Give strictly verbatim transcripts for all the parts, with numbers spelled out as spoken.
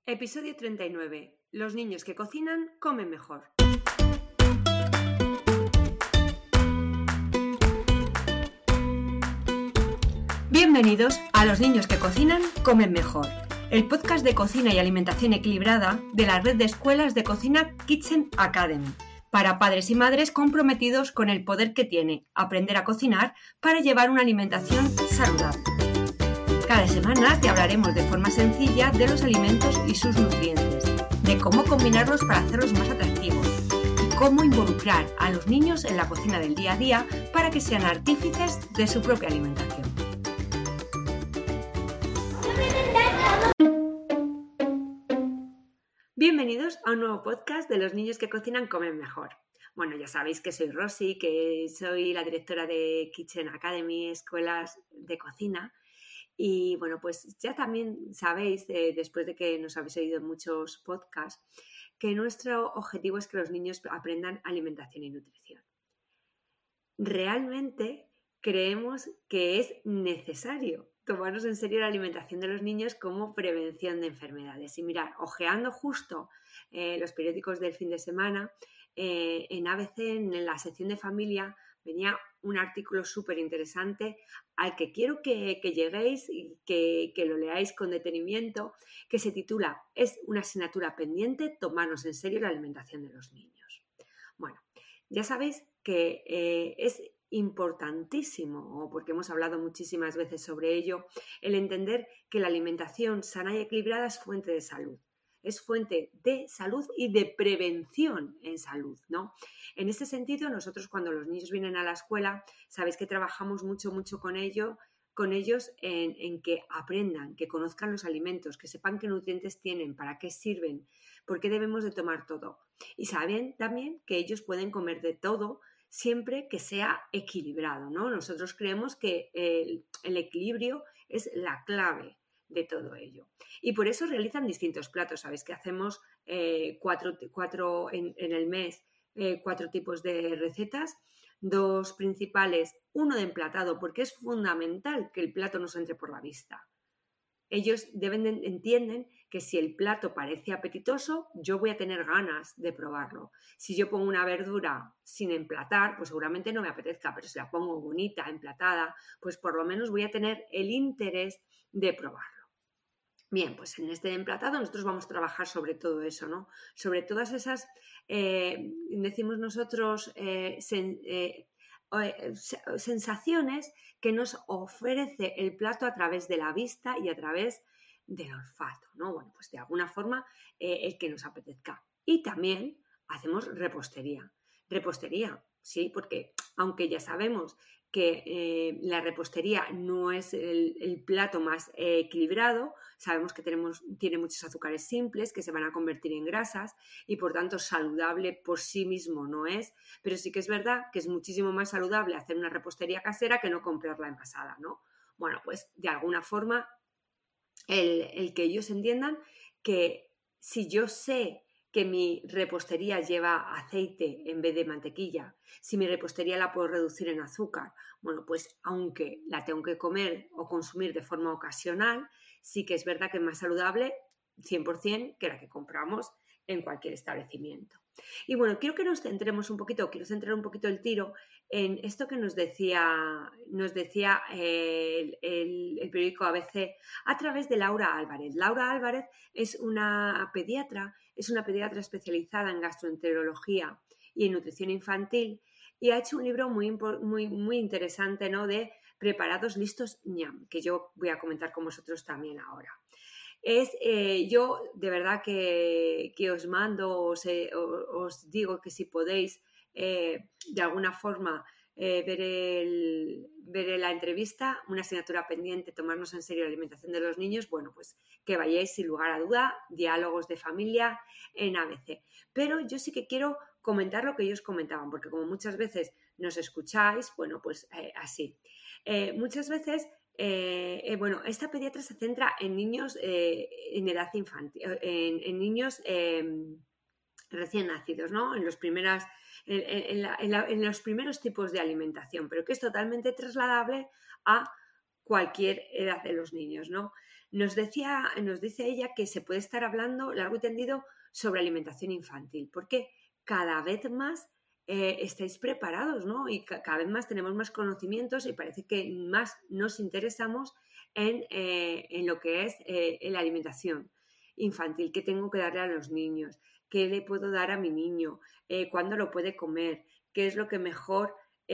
Episodio treinta y nueve. Los niños que cocinan comen mejor. Bienvenidos a Los niños que cocinan comen mejor, el podcast de cocina y alimentación equilibrada de la red de escuelas de cocina Kitchen Academy, para padres y madres comprometidos con el poder que tiene aprender a cocinar para llevar una alimentación saludable. Cada semana te hablaremos de forma sencilla de los alimentos y sus nutrientes, de cómo combinarlos para hacerlos más atractivos y cómo involucrar a los niños en la cocina del día a día para que sean artífices de su propia alimentación. Bienvenidos a un nuevo podcast de Los niños que cocinan comen mejor. Bueno, ya sabéis que soy Rosy, que soy la directora de Kitchen Academy, escuelas de cocina. Y bueno, pues ya también sabéis, eh, después de que nos habéis oído en muchos podcasts, que nuestro objetivo es que los niños aprendan alimentación y nutrición. Realmente creemos que es necesario tomarnos en serio la alimentación de los niños como prevención de enfermedades. Y mirad, ojeando justo eh, los periódicos del fin de semana, eh, en A B C, en la sección de familia, venía un artículo súper interesante al que quiero que, que lleguéis y que, que lo leáis con detenimiento, que se titula «Es una asignatura pendiente tomarnos en serio la alimentación de los niños». Bueno, ya sabéis que eh, es importantísimo, porque hemos hablado muchísimas veces sobre ello, el entender que la alimentación sana y equilibrada es fuente de salud. Es fuente de salud y de prevención en salud, ¿no? En este sentido, nosotros cuando los niños vienen a la escuela, sabéis que trabajamos mucho, mucho con ello, con ellos en, en que aprendan, que conozcan los alimentos, que sepan qué nutrientes tienen, para qué sirven, por qué debemos de tomar todo. Y saben también que ellos pueden comer de todo siempre que sea equilibrado, ¿no? Nosotros creemos que el, el equilibrio es la clave de todo ello. Y por eso realizan distintos platos. Sabéis que hacemos eh, cuatro, cuatro en, en el mes, eh, cuatro tipos de recetas, dos principales, uno de emplatado, porque es fundamental que el plato no se entre por la vista. Ellos deben de, entienden que si el plato parece apetitoso, yo voy a tener ganas de probarlo. Si yo pongo una verdura sin emplatar, pues seguramente no me apetezca, pero si la pongo bonita, emplatada, pues por lo menos voy a tener el interés de probarlo. Bien, pues en este emplatado nosotros vamos a trabajar sobre todo eso, ¿no? Sobre todas esas, eh, decimos nosotros, eh, sen, eh, sensaciones que nos ofrece el plato a través de la vista y a través del olfato, ¿no? Bueno, pues de alguna forma eh, el que nos apetezca. Y también hacemos repostería. Repostería, sí, porque aunque ya sabemos que eh, la repostería no es el, el plato más eh, equilibrado, sabemos que tenemos, tiene muchos azúcares simples que se van a convertir en grasas y por tanto saludable por sí mismo no es, pero sí que es verdad que es muchísimo más saludable hacer una repostería casera que no comprarla envasada, ¿no? Bueno, pues de alguna forma el, el que ellos entiendan que si yo sé que mi repostería lleva aceite en vez de mantequilla, si mi repostería la puedo reducir en azúcar, bueno, pues aunque la tengo que comer o consumir de forma ocasional, sí que es verdad que es más saludable cien por ciento que la que compramos en cualquier establecimiento. Y bueno, quiero que nos centremos un poquito, quiero centrar un poquito el tiro en esto que nos decía, nos decía el, el, el periódico A B C a través de Laura Álvarez. Laura Álvarez es una pediatra, es una pediatra especializada en gastroenterología y en nutrición infantil y ha hecho un libro muy, muy, muy interesante, ¿no? De preparados listos ñam, que yo voy a comentar con vosotros también ahora. Es, eh, yo de verdad que, que os mando, os, eh, os digo que si podéis eh, de alguna forma eh, ver, el, ver la entrevista, una asignatura pendiente, tomarnos en serio la alimentación de los niños, bueno, pues que vayáis sin lugar a duda, diálogos de familia en A B C. Pero yo sí que quiero comentar lo que ellos comentaban, porque como muchas veces nos escucháis, bueno, pues eh, así. Eh, muchas veces Eh, eh, bueno, esta pediatra se centra en niños eh, en edad infantil, en, en niños eh, recién nacidos, ¿no? En los primeras, en, en, la, en, la, en los primeros tipos de alimentación, pero que es totalmente trasladable a cualquier edad de los niños, ¿no? nos decía, nos dice ella que se puede estar hablando largo y tendido sobre alimentación infantil, porque cada vez más eh, estáis preparados, ¿no? Y ca- cada vez más tenemos más conocimientos y parece que más nos interesamos en, eh, en lo que es eh, la alimentación infantil, qué tengo que darle a los niños, qué le puedo dar a mi niño, eh, cuándo lo puede comer, qué es lo que mejor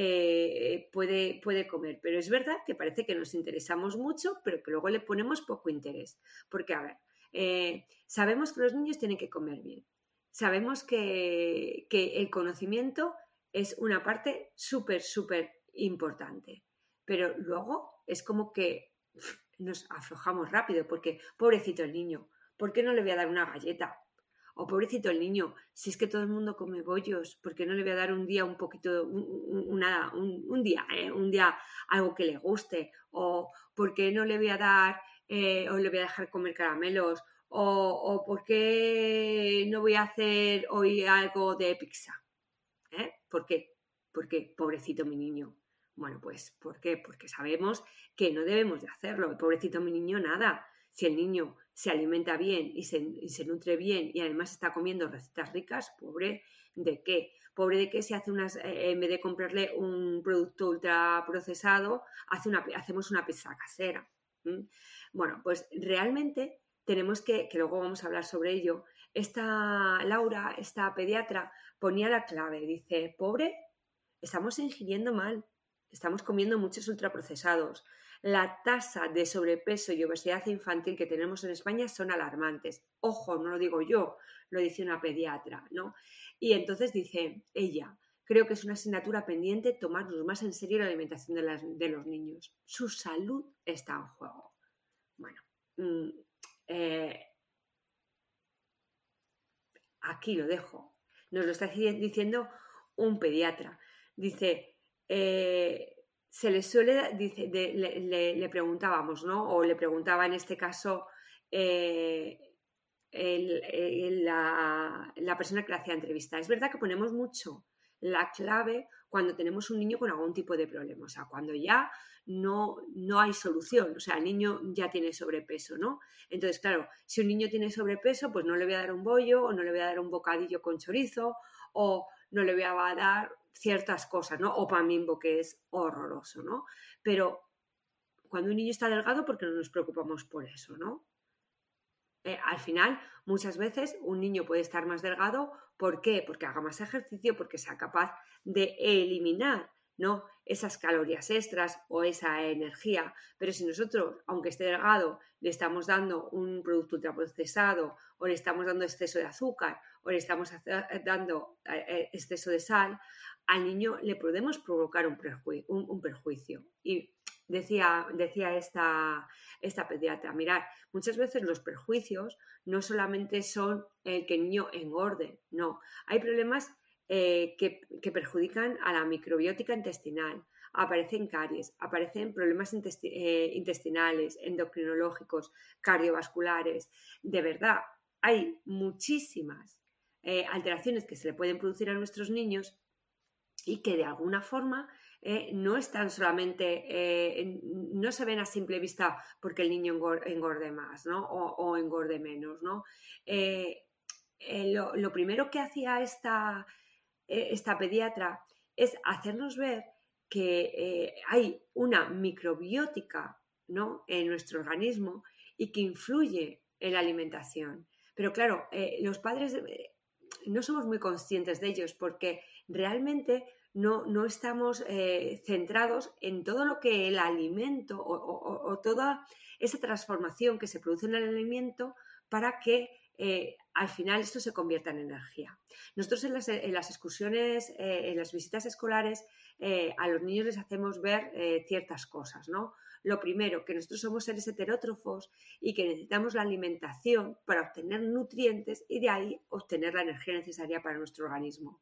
eh, puede, puede comer. Pero es verdad que parece que nos interesamos mucho, pero que luego le ponemos poco interés. Porque, a ver, eh, sabemos que los niños tienen que comer bien. Sabemos que, que el conocimiento es una parte súper, súper importante. Pero luego es como que pff, nos aflojamos rápido porque, pobrecito el niño, ¿por qué no le voy a dar una galleta? O pobrecito el niño, si es que todo el mundo come bollos, ¿por qué no le voy a dar un día un poquito, un, un, una, un, un día, eh? un día algo que le guste? O ¿por qué no le voy a dar, eh, o le voy a dejar comer caramelos? O, o ¿por qué no voy a hacer hoy algo de pizza? ¿Eh? ¿Por qué? Porque pobrecito mi niño. Bueno, pues ¿por qué? Porque sabemos que no debemos de hacerlo. Pobrecito mi niño, nada. Si el niño se alimenta bien y se, y se nutre bien y además está comiendo recetas ricas, pobre de qué. Pobre de qué si hace unas, eh, en vez de comprarle un producto ultraprocesado, hace una, hacemos una pizza casera. ¿Mm? Bueno, pues realmente tenemos que, que luego vamos a hablar sobre ello, esta Laura, esta pediatra, ponía la clave, dice, pobre, estamos ingiriendo mal, estamos comiendo muchos ultraprocesados. La tasa de sobrepeso y obesidad infantil que tenemos en España son alarmantes. Ojo, no lo digo yo, lo dice una pediatra, ¿no? Y entonces dice ella, creo que es una asignatura pendiente tomarnos más en serio la alimentación de, las, de los niños. Su salud está en juego. Bueno, mmm, eh, aquí lo dejo. Nos lo está diciendo un pediatra. Dice, eh, se le suele, dice, de, le, le, le, preguntábamos, ¿no? O le preguntaba en este caso eh, el, el, la, la persona que le hacía entrevista. Es verdad que ponemos mucho la clave cuando tenemos un niño con algún tipo de problema, o sea, cuando ya no, no hay solución, o sea, el niño ya tiene sobrepeso, ¿no? Entonces, claro, si un niño tiene sobrepeso, pues no le voy a dar un bollo o no le voy a dar un bocadillo con chorizo o no le voy a dar ciertas cosas, ¿no? O pan Bimbo, que es horroroso, ¿no? Pero cuando un niño está delgado, ¿por qué no nos preocupamos por eso, ¿no? Eh, al final, muchas veces un niño puede estar más delgado. ¿Por qué? Porque haga más ejercicio, porque sea capaz de eliminar, ¿no?, esas calorías extras o esa energía. Pero si nosotros, aunque esté delgado, le estamos dando un producto ultraprocesado o le estamos dando exceso de azúcar o le estamos dando exceso de sal, al niño le podemos provocar un, perju- un, un perjuicio. Y decía, decía esta, esta pediatra, mirad, muchas veces los perjuicios no solamente son el que el niño engorde, no, hay problemas eh, que, que perjudican a la microbiótica intestinal, aparecen caries, aparecen problemas intesti eh, intestinales, endocrinológicos, cardiovasculares, de verdad, hay muchísimas eh, alteraciones que se le pueden producir a nuestros niños y que de alguna forma eh, no están solamente, eh, no se ven a simple vista porque el niño engorde más, ¿no? o, o engorde menos, ¿no? Eh, eh, lo, lo primero que hacía esta, eh, esta pediatra es hacernos ver que eh, hay una microbiótica, ¿no?, en nuestro organismo y que influye en la alimentación. Pero claro, eh, los padres eh, no somos muy conscientes de ellos porque realmente no, no estamos eh, centrados en todo lo que el alimento o, o, o toda esa transformación que se produce en el alimento para que eh, al final esto se convierta en energía. Nosotros en las, en las excursiones, eh, en las visitas escolares, eh, a los niños les hacemos ver eh, ciertas cosas, ¿no? Lo primero, que nosotros somos seres heterótrofos y que necesitamos la alimentación para obtener nutrientes y de ahí obtener la energía necesaria para nuestro organismo.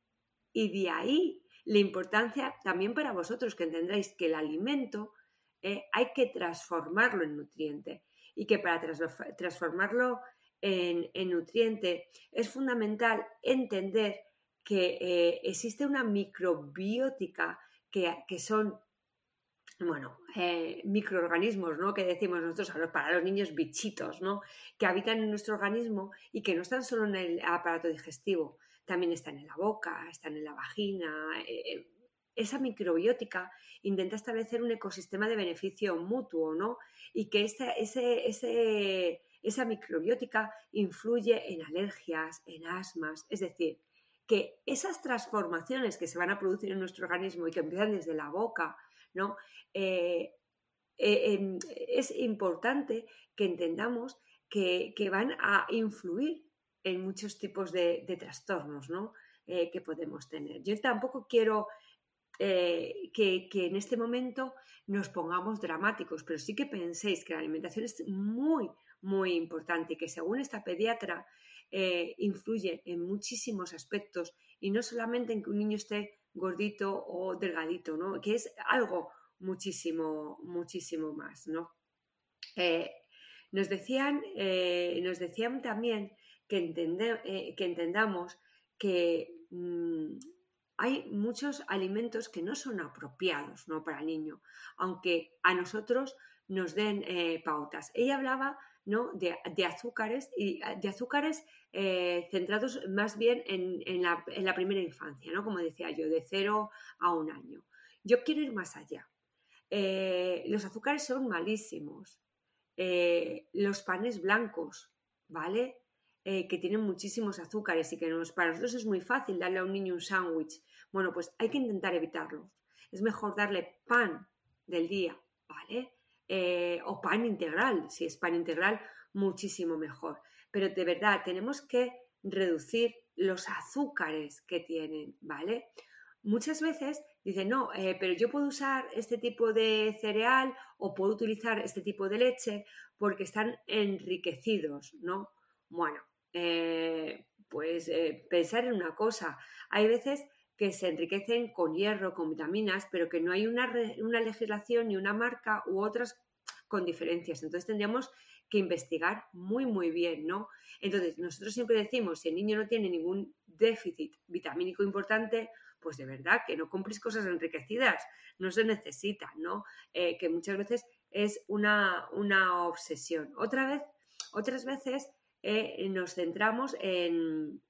Y de ahí la importancia también para vosotros, que entendáis que el alimento eh, hay que transformarlo en nutriente y que para tras- transformarlo en, en nutriente es fundamental entender que eh, existe una microbiótica que, que son bueno, eh, microorganismos, ¿no? Que decimos nosotros a los, para los niños bichitos, ¿no? Que habitan en nuestro organismo y que no están solo en el aparato digestivo, también están en la boca, están en la vagina. Eh, esa microbiótica intenta establecer un ecosistema de beneficio mutuo, ¿no? Y que ese, ese, ese, esa microbiótica influye en alergias, en asmas, es decir, que esas transformaciones que se van a producir en nuestro organismo y que empiezan desde la boca, ¿no? Eh, eh, es importante que entendamos que, que, van a influir en muchos tipos de, de trastornos, ¿no? eh, que podemos tener. Yo tampoco quiero eh, que, que en este momento nos pongamos dramáticos, pero sí que penséis que la alimentación es muy, muy importante y que según esta pediatra eh, influye en muchísimos aspectos y no solamente en que un niño esté gordito o delgadito, ¿no? Que es algo muchísimo, muchísimo más, ¿no? Eh, nos decían, eh, nos decían también que, entende, eh, que entendamos que mmm, hay muchos alimentos que no son apropiados, ¿no? Para el niño, aunque a nosotros nos den eh, pautas. Ella hablaba, ¿no? de, de azúcares y de azúcares eh, centrados más bien en, en, la, en la primera infancia, ¿no? Como decía yo, de cero a un año. Yo quiero ir más allá. Eh, los azúcares son malísimos. Eh, los panes blancos, ¿vale? Eh, que tienen muchísimos azúcares y que nos, para nosotros es muy fácil darle a un niño un sándwich. Bueno, pues hay que intentar evitarlos. Es mejor darle pan del día, ¿vale? Eh, o pan integral, si es pan integral, muchísimo mejor. Pero de verdad, tenemos que reducir los azúcares que tienen, ¿vale? Muchas veces dicen, no, eh, pero yo puedo usar este tipo de cereal o puedo utilizar este tipo de leche porque están enriquecidos, ¿no? Bueno, eh, pues eh, pensar en una cosa. Hay veces que se enriquecen con hierro, con vitaminas, pero que no hay una, re, una legislación ni una marca u otras con diferencias. Entonces tendríamos que investigar muy, muy bien, ¿no? Entonces, nosotros siempre decimos, si el niño no tiene ningún déficit vitamínico importante, pues de verdad que no compréis cosas enriquecidas, no se necesita, ¿no? Eh, que muchas veces es una, una obsesión. Otra vez, otras veces eh, nos centramos en,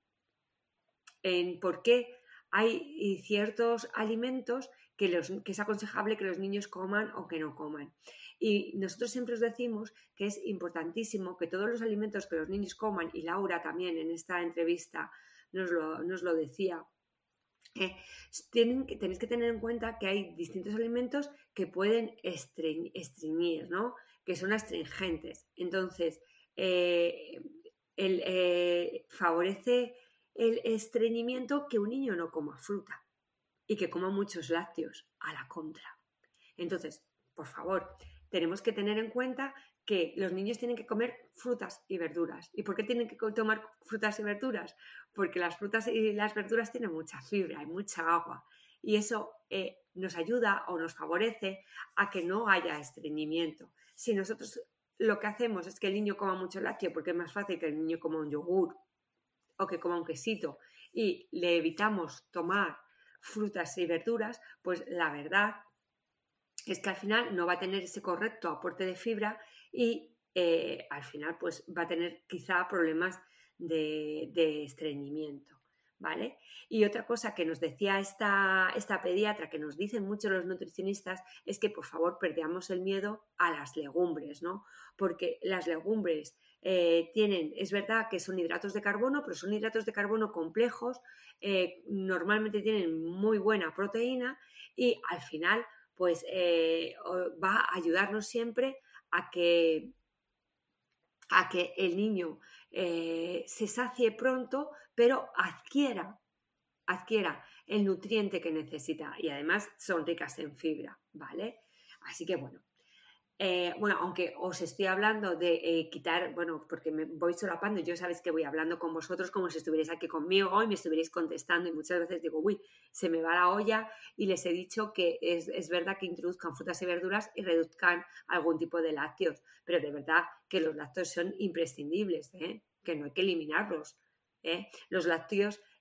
en por qué hay ciertos alimentos que, los, que es aconsejable que los niños coman o que no coman. Y nosotros siempre os decimos que es importantísimo que todos los alimentos que los niños coman, y Laura también en esta entrevista nos lo, nos lo decía, Eh, tienen, tenéis que tener en cuenta que hay distintos alimentos que pueden estreñ, estreñir, ¿no? Que son astringentes. Entonces, eh, el, eh, favorece el estreñimiento que un niño no coma fruta y que coma muchos lácteos, a la contra. Entonces, por favor, tenemos que tener en cuenta que los niños tienen que comer frutas y verduras. ¿Y por qué tienen que tomar frutas y verduras? Porque las frutas y las verduras tienen mucha fibra y mucha agua. Y eso eh, nos ayuda o nos favorece a que no haya estreñimiento. Si nosotros lo que hacemos es que el niño coma mucho lácteo, porque es más fácil que el niño coma un yogur o que coma un quesito, y le evitamos tomar frutas y verduras, pues la verdad es que al final no va a tener ese correcto aporte de fibra y eh, al final pues va a tener quizá problemas de, de estreñimiento, ¿vale? Y otra cosa que nos decía esta, esta pediatra, que nos dicen mucho los nutricionistas, es que por favor perdamos el miedo a las legumbres, ¿no? Porque las legumbres eh, tienen, es verdad que son hidratos de carbono, pero son hidratos de carbono complejos, eh, normalmente tienen muy buena proteína y al final pues eh, va a ayudarnos siempre a que, a que el niño eh, se sacie pronto, pero adquiera, adquiera el nutriente que necesita y además son ricas en fibra, ¿vale? Así que bueno, Eh, bueno, aunque os estoy hablando de eh, quitar, bueno, porque me voy solapando, yo sabéis que voy hablando con vosotros como si estuvierais aquí conmigo y me estuvierais contestando y muchas veces digo, uy, se me va la olla y les he dicho que es, es verdad que introduzcan frutas y verduras y reduzcan algún tipo de lácteos, pero de verdad que los lácteos son imprescindibles, ¿eh? Que no hay que eliminarlos, ¿eh? Los lácteos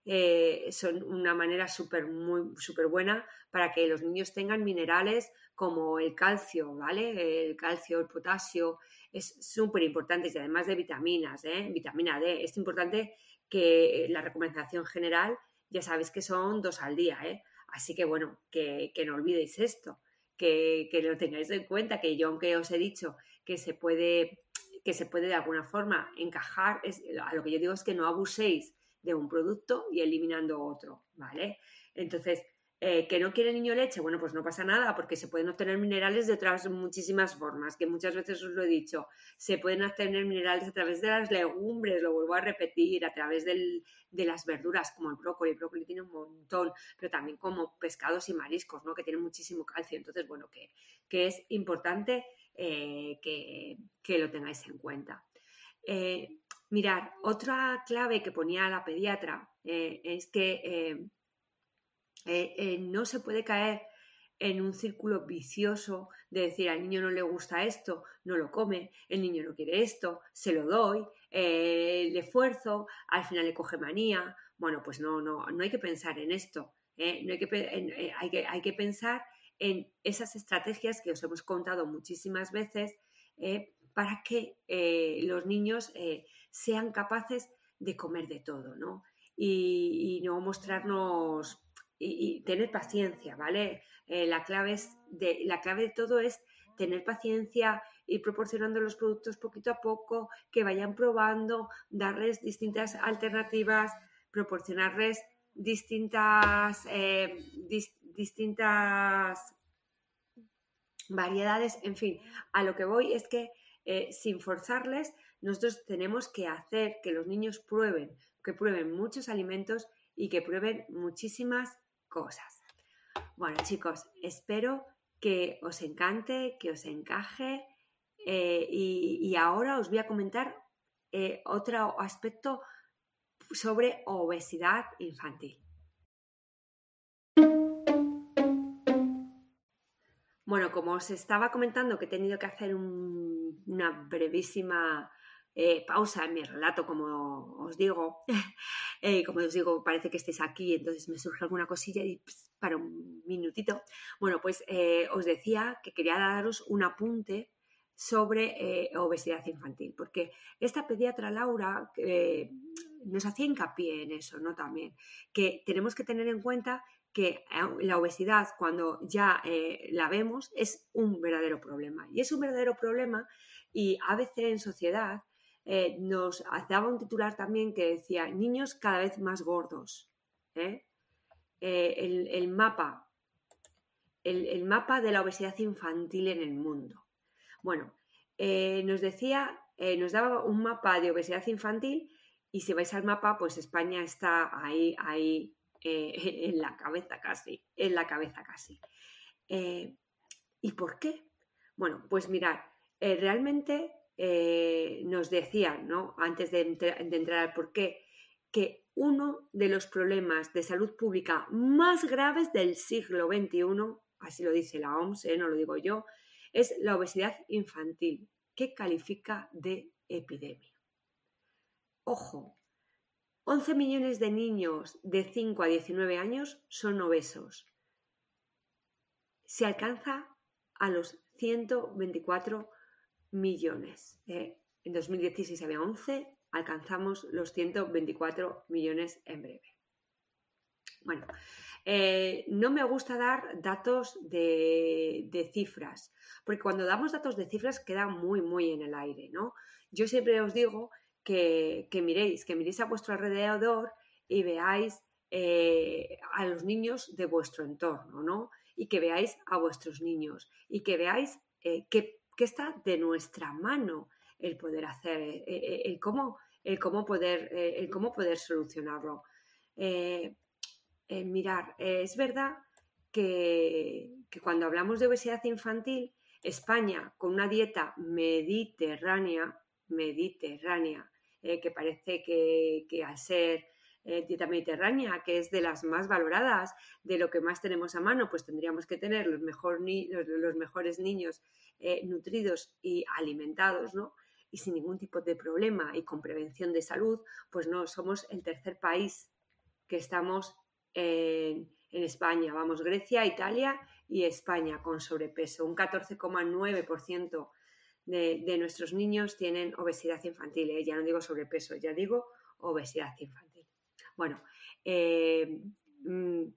eh, son una manera súper muy súper buena para que los niños tengan minerales como el calcio, ¿vale? El calcio, el potasio, es súper importante y además de vitaminas, ¿eh? Vitamina D. Es importante que la recomendación general, ya sabéis que son dos al día, ¿eh? Así que bueno, que, que no olvidéis esto, que, que lo tengáis en cuenta, que yo aunque os he dicho que se puede, que se puede de alguna forma encajar, es, a lo que yo digo es que no abuséis de un producto y eliminando otro, ¿vale? Entonces, eh, ¿que no quiere el niño leche? Bueno, pues no pasa nada, porque se pueden obtener minerales de otras muchísimas formas, que muchas veces os lo he dicho. Se pueden obtener minerales a través de las legumbres, lo vuelvo a repetir, a través del, de las verduras, como el brócoli. El brócoli tiene un montón, pero también como pescados y mariscos, ¿no? Que tienen muchísimo calcio. Entonces, bueno, que, que es importante eh, que, que lo tengáis en cuenta. Eh, Mirad, otra clave que ponía la pediatra eh, es que eh, eh, eh, no se puede caer en un círculo vicioso de decir al niño no le gusta esto, no lo come, el niño no quiere esto, se lo doy, eh, le esfuerzo, al final le coge manía. Bueno, pues no, no, no hay que pensar en esto, ¿eh? No hay, que, en, eh, hay, que, hay que pensar en esas estrategias que os hemos contado muchísimas veces eh, para que eh, los niños eh, sean capaces de comer de todo, ¿no? Y, y no mostrarnos y, y tener paciencia, ¿vale? Eh, la, clave es de, la clave de todo es tener paciencia, ir proporcionando los productos poquito a poco, que vayan probando, darles distintas alternativas, proporcionarles distintas, eh, dis, distintas variedades, en fin, a lo que voy es que eh, sin forzarles, nosotros tenemos que hacer que los niños prueben, que prueben muchos alimentos y que prueben muchísimas cosas. Bueno, chicos, espero que os encante, que os encaje eh, y, y ahora os voy a comentar eh, otro aspecto sobre obesidad infantil. Bueno, como os estaba comentando que he tenido que hacer un, una brevísima eh, pausa en mi relato, como os digo, eh, como os digo, parece que estéis aquí, entonces me surge alguna cosilla y pss, para un minutito. Bueno, pues eh, os decía que quería daros un apunte sobre eh, obesidad infantil, porque esta pediatra Laura eh, nos hacía hincapié en eso, ¿no? También, que tenemos que tener en cuenta que la obesidad, cuando ya eh, la vemos, es un verdadero problema. Y es un verdadero problema y A B C en Sociedad eh, nos daba un titular también que decía niños cada vez más gordos. ¿eh? Eh, el, el, mapa, el, el mapa de la obesidad infantil en el mundo. Bueno, eh, nos decía, eh, nos daba un mapa de obesidad infantil y si vais al mapa, pues España está ahí, ahí, Eh, en la cabeza casi, en la cabeza casi. Eh, ¿Y por qué? Bueno, pues mirad, eh, realmente eh, nos decían, ¿no? Antes de, entrar, de entrar al por qué, que uno de los problemas de salud pública más graves del siglo veintiuno, así lo dice la O M S, ¿eh? No lo digo yo, es la obesidad infantil, que califica de epidemia. Ojo, once millones de niños de cinco a diecinueve años son obesos. Se alcanza a los ciento veinticuatro millones. Eh, en dos mil dieciséis había once, alcanzamos los ciento veinticuatro millones en breve. Bueno, eh, no me gusta dar datos de, de cifras, porque cuando damos datos de cifras queda muy, muy en el aire, ¿no? Yo siempre os digo que, que miréis, que miréis a vuestro alrededor y veáis eh, a los niños de vuestro entorno, ¿no? Y que veáis a vuestros niños y que veáis eh, que, que está de nuestra mano el poder hacer, eh, eh, el, cómo, el, cómo poder, eh, el cómo poder solucionarlo. Eh, eh, mirar, eh, es verdad que, que cuando hablamos de obesidad infantil, España, con una dieta mediterránea, mediterránea, eh, que parece que, que al ser eh, dieta mediterránea, que es de las más valoradas, de lo que más tenemos a mano, pues tendríamos que tener los, mejor ni los, los mejores niños eh, nutridos y alimentados, ¿no? Y sin ningún tipo de problema y con prevención de salud, pues no, somos el tercer país que estamos en, en España, vamos, Grecia, Italia y España con sobrepeso. Un catorce coma nueve por ciento de, de nuestros niños tienen obesidad infantil, ¿eh? Ya no digo sobrepeso, ya digo obesidad infantil. Bueno, eh, en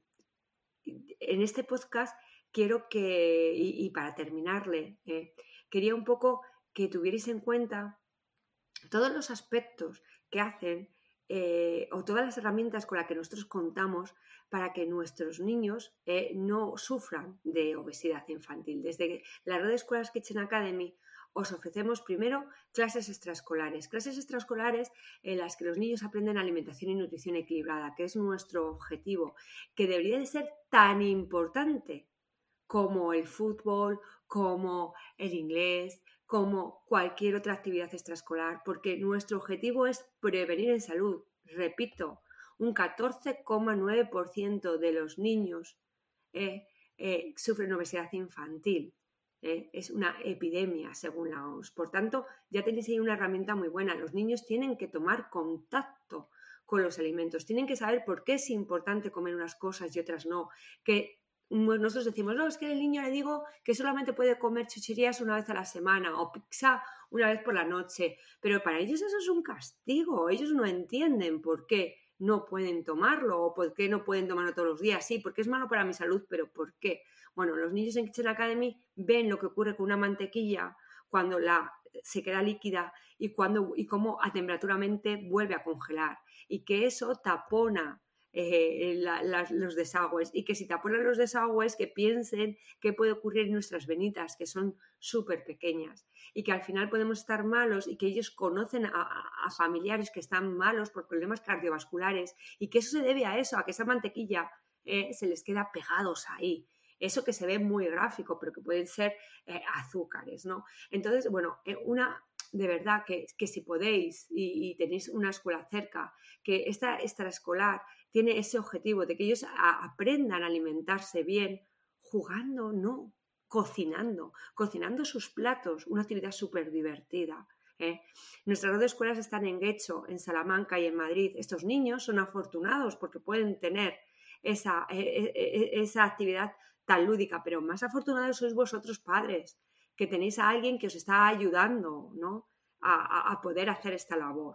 este podcast quiero que, y, y para terminarle, eh, quería un poco que tuvierais en cuenta todos los aspectos que hacen eh, o todas las herramientas con las que nosotros contamos para que nuestros niños eh, no sufran de obesidad infantil. Desde la red de escuelas Kitchen Academy os ofrecemos primero clases extraescolares, clases extraescolares en las que los niños aprenden alimentación y nutrición equilibrada, que es nuestro objetivo, que debería de ser tan importante como el fútbol, como el inglés, como cualquier otra actividad extraescolar, porque nuestro objetivo es prevenir en salud. Repito, un catorce coma nueve por ciento de los niños eh, eh, sufren obesidad infantil. Eh, es una epidemia según la O M S. Por tanto, ya tenéis ahí una herramienta muy buena. Los niños tienen que tomar contacto con los alimentos, tienen que saber por qué es importante comer unas cosas y otras no, que nosotros decimos, no, es que al niño le digo que solamente puede comer chucherías una vez a la semana o pizza una vez por la noche, pero para ellos eso es un castigo, ellos no entienden por qué no pueden tomarlo o por qué no pueden tomarlo todos los días, sí, porque es malo para mi salud, pero ¿por qué? Bueno, los niños en Kitchen Academy ven lo que ocurre con una mantequilla cuando la, se queda líquida y, cuando, y cómo a temperatura ambiente vuelve a congelar y que eso tapona Eh, la, la, los desagües y que si taponan los desagües que piensen qué puede ocurrir en nuestras venitas que son súper pequeñas y que al final podemos estar malos y que ellos conocen a, a familiares que están malos por problemas cardiovasculares y que eso se debe a eso, a que esa mantequilla eh, se les queda pegados ahí, eso que se ve muy gráfico pero que pueden ser eh, azúcares, ¿no? Entonces, bueno, eh, una de verdad que, que si podéis y, y tenéis una escuela cerca, que esta extraescolar tiene ese objetivo de que ellos a, aprendan a alimentarse bien jugando, no, cocinando, cocinando sus platos, una actividad súper divertida. ¿eh? Nuestras dos escuelas están en Guecho, en Salamanca y en Madrid. Estos niños son afortunados porque pueden tener esa, eh, eh, esa actividad tan lúdica, pero más afortunados sois vosotros padres, que tenéis a alguien que os está ayudando, ¿no? a, a poder hacer esta labor.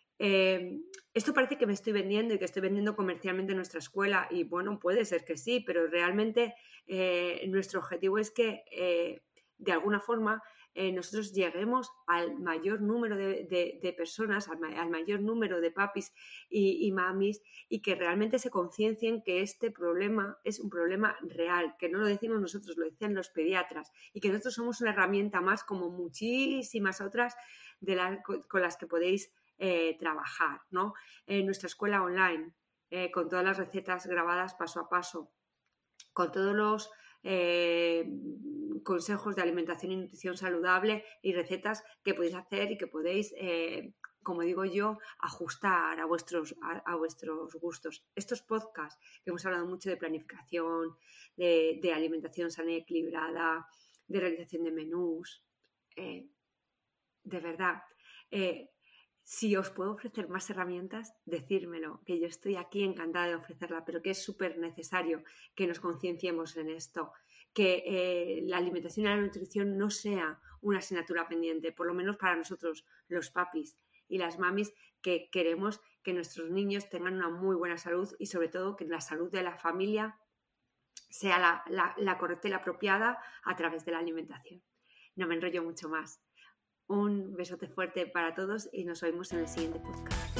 Eh, esto parece que me estoy vendiendo y que estoy vendiendo comercialmente nuestra escuela y bueno, puede ser que sí, pero realmente eh, nuestro objetivo es que eh, de alguna forma eh, nosotros lleguemos al mayor número de, de, de personas, al, al mayor número de papis y, y mamis y que realmente se conciencien que este problema es un problema real, que no lo decimos nosotros, lo decían los pediatras y que nosotros somos una herramienta más como muchísimas otras de la, con las que podéis Eh, trabajar, ¿no? En nuestra escuela online, eh, con todas las recetas grabadas paso a paso, con todos los eh, consejos de alimentación y nutrición saludable y recetas que podéis hacer y que podéis, eh, como digo yo, ajustar a vuestros, a, a vuestros gustos. Estos podcasts que hemos hablado mucho de planificación, de, de alimentación sana y equilibrada, de realización de menús, eh, de verdad, eh, si os puedo ofrecer más herramientas, decírmelo, que yo estoy aquí encantada de ofrecerla, pero que es súper necesario que nos concienciemos en esto, que eh, la alimentación y la nutrición no sea una asignatura pendiente, por lo menos para nosotros, los papis y las mamis, que queremos que nuestros niños tengan una muy buena salud y sobre todo que la salud de la familia sea la, la, la correcta y la apropiada a través de la alimentación. No me enrollo mucho más. Un besote fuerte para todos y nos vemos en el siguiente podcast.